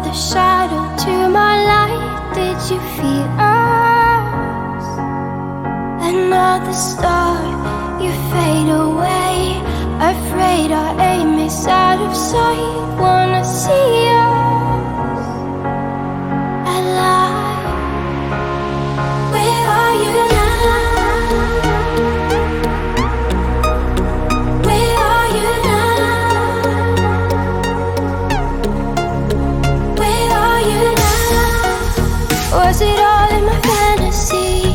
another shadow to my light. Did you feel us? Another star, you fade away. Afraid our aim is out of sight. Wanna see us alive. Where are you now? Where are you now? Where are you now? Was it all in my fantasy?